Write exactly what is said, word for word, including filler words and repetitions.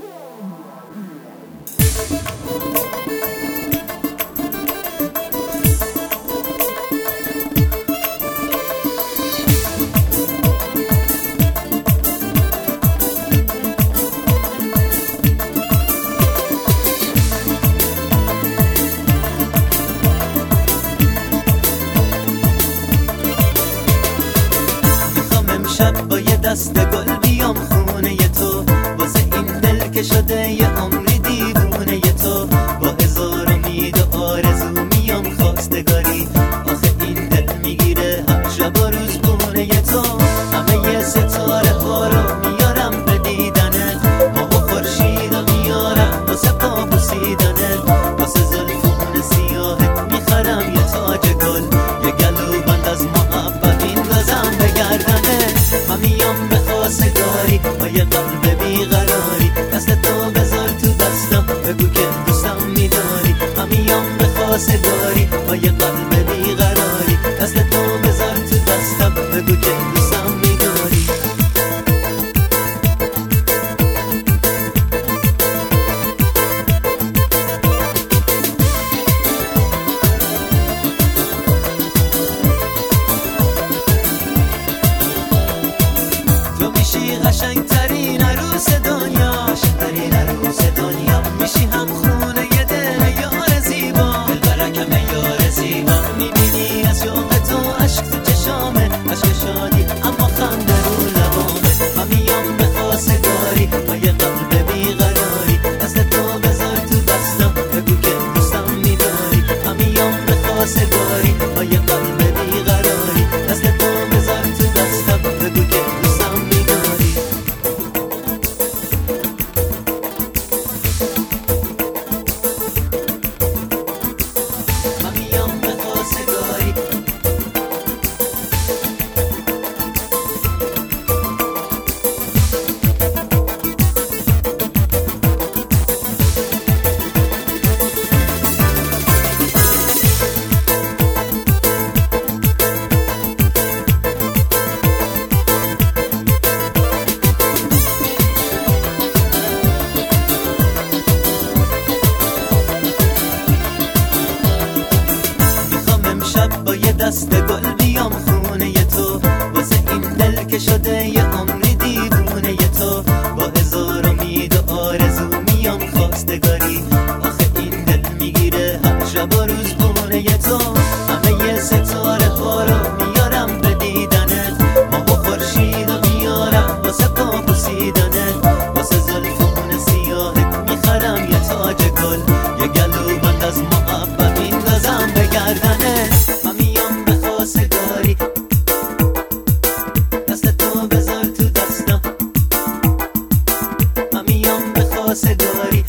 با یه دست گل بیام خونه ی تو، واسه این دل که شده یه عمری دیوونه ی تو. با هزار امید و آرزو میام خواستگاری، آخه این دل میگیره هر شب و روز بونه ی تو. همه ی ستاره ها رو میارم به دیدنت، ماه و خورشید رو میارم واسه پا بوسیدنت. واسه زلفون سیاهت میخرم یه تاج گل، یه گلوبند از محبت میندازم به گردنت. من میام به خواستگاری با یه قلب بیقراری، دست تو بذار تو دستم بگو که دوستم میداری. من میام به خواستگاری با یه قلب بیقراری، دست تو بذار تو دستم بگو که دوستم میداری. میشی قشنگ ترین عروس دنیا، قشنگ ترین عروس دنیا. میشی هم خونه یه دل یار زیبا، دلبرکم یار زیبا. میبینی از شوق تو عشق تو چشامه، عشق شادی اما خنده رو لبامه. من میام به خواستگاری با یه قلب بیقراری، دست تو بذار تو دستم بگو که دوستم میداری. من میام به خواستگاری با یه قلب بیقراری، دست تو بذار تو دستم بگو که دوستم میداری. با یه دست گل بیام خونه ی تو، واسه این دل که شده یه عمری دیوونه ی تو. با هزار امید و آرزو میام خواستگاری، آخه این دل میگیره هر شب و روز بونه ی تو. همه ی ستاره ها رو میارم به دیدنت، ماه و خورشید رو میارم واسه پا بوسیدنت. واسه زلفون سیاهت میخرم یه تاج گل، یه گلوبند از محبت میندازم به گردنت. من میام به خواستگاری، دست تو بذار تو دستم. من میام به خواستگاری